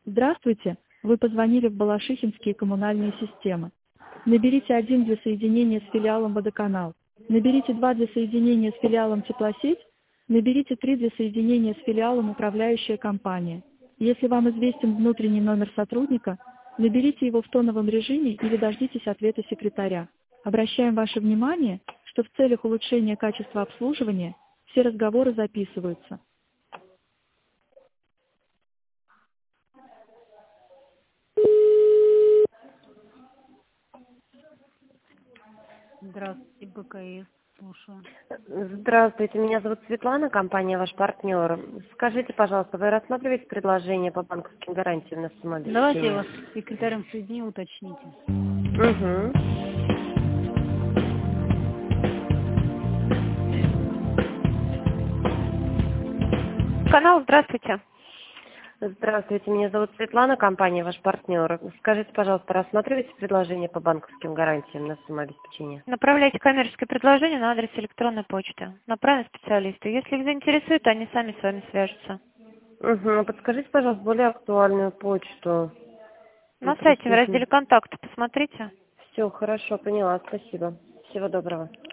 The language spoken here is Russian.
Здравствуйте, вы позвонили в Балашихинские коммунальные системы. Наберите 1 для соединения с филиалом «Водоканал». Наберите 2 для соединения с филиалом «Теплосеть». Наберите 3 для соединения с филиалом «Управляющая компания». Если вам известен внутренний номер сотрудника, наберите его в тоновом режиме или дождитесь ответа секретаря. Обращаем ваше внимание, что в целях улучшения качества обслуживания все разговоры записываются. Здравствуйте, БКС, слушаю. Здравствуйте, меня зовут Светлана, компания «Ваш партнер». Скажите, пожалуйста, вы рассматриваете предложение по банковским гарантиям на Давайте я самообеспечение? вас с секретарем соединю, уточните. Угу. Канал, здравствуйте. Здравствуйте, меня зовут Светлана, компания «Ваш партнер». Скажите, пожалуйста, рассматриваете предложение по банковским гарантиям на самообеспечение? Направляйте коммерческое предложение на адрес электронной почты. Направим специалисты. Если их заинтересует, они сами с вами свяжутся. Угу. Подскажите, пожалуйста, более актуальную почту. На сайте в разделе «Контакты» посмотрите. Все, хорошо, поняла, спасибо. Всего доброго.